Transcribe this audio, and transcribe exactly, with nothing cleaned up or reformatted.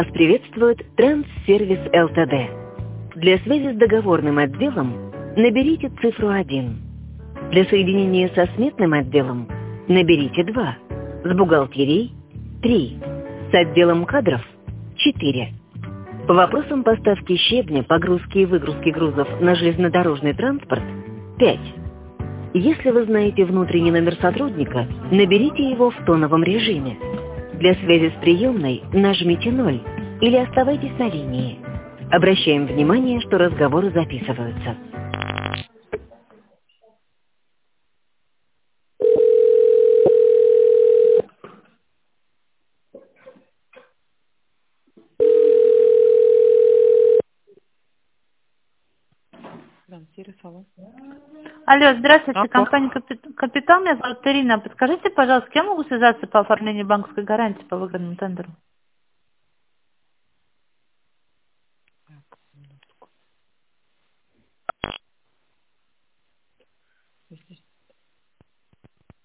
Вас приветствует Транссервис ЛТД. Для связи с договорным отделом наберите цифру один. Для соединения со сметным отделом наберите два. С бухгалтерией три. С отделом кадров четыре. По вопросам поставки щебня, погрузки и выгрузки грузов на железнодорожный транспорт пять. Если вы знаете внутренний номер сотрудника, наберите его в тоновом режиме. Для связи с приемной нажмите ноль или оставайтесь на линии. Обращаем внимание, что разговоры записываются. Алло, здравствуйте, Алло. компания Капи- Капитал, меня зовут Ирина. Подскажите, пожалуйста, с кем могу связаться по оформлению банковской гарантии по выгодному тендеру? Если